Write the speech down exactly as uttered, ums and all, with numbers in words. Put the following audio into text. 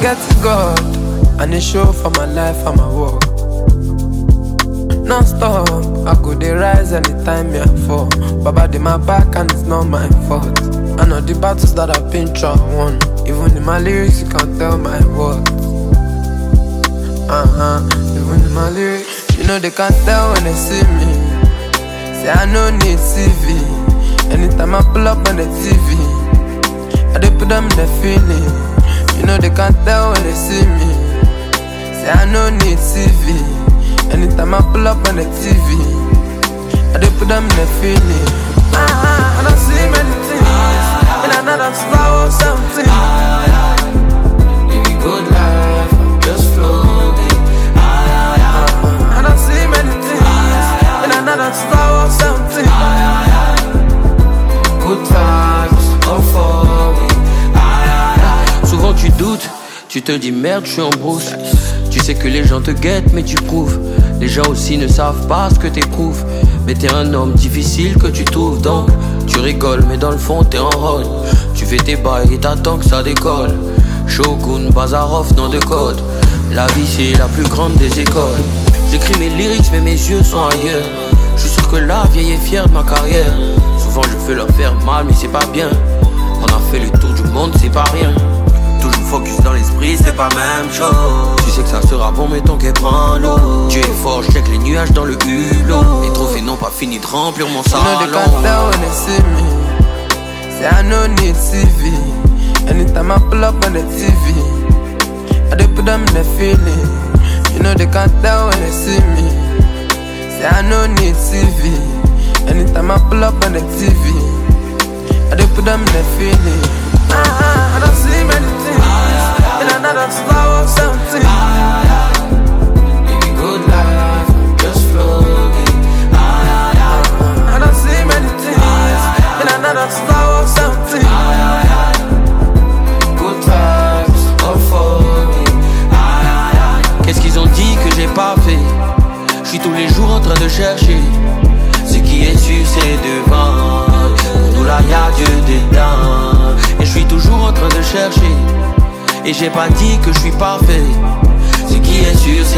get God, and it show for my life and my work. Non-stop, I could dey rise anytime I fall. Baba dey my back and it's not my fault. I know the battles that I've been through and won. Even in my lyrics you can't tell my words. Uh-huh, even in my lyrics, you know they can't tell when they see me. Say I no need C V. Anytime I pull up on the T V, I dey put them in the feeling. You know they can't tell when they see me. Say I no need C V. Anytime I pull up on the T V, I dey put them in the feeling. Uh-huh, I don't see many things in another slow something. Living good life, I'm just floating. Uh-huh, I don't see many things in another slow something. Good vibes, all for me. Souvent tu doutes, tu te dis merde, je suis en brousse. Tu sais que les gens te guettent mais tu prouves. Les gens aussi ne savent pas ce que t'éprouves. Mais t'es un homme difficile que tu trouves. Donc tu rigoles mais dans le fond t'es en rôle. Tu fais tes bails et t'attends que ça décolle. Shogun, Bazarov, nom de code. La vie c'est la plus grande des écoles. J'écris mes lyrics mais mes yeux sont ailleurs. Je suis sûr que la vieille est fière de ma carrière. Souvent je veux leur faire mal mais c'est pas bien. On a fait le tour du monde, c'est pas rien. Toujours focus dans l'esprit, c'est pas même chose. Tu sais que ça sera bon, mais ton quai prend l'eau. Tu es fort, je check les nuages dans le hulot. Les trophées n'ont pas fini de remplir mon salon. You know they can't tell when they see me. Say I no need C V. Anytime I pull up on the T V, I dey put them in the feeling. You know they can't tell when they see me. Say I no need C V. Anytime I pull up on the T V, I dey put them in the feeling. Uh-huh, I don't see many things in another slow something. Living good life, I'm just floating. Uh-huh, I don't see many things in another slow something. Good vibes, all for me. Qu'est-ce qu'ils ont dit que j'ai pas fait? Je suis tous les jours en train de chercher. Ce qui est sûr c'est devant. Pour nous là y'a Dieu dedans. Et je suis toujours en train de chercher. Et j'ai pas dit que je suis parfait. Ce qui est sûr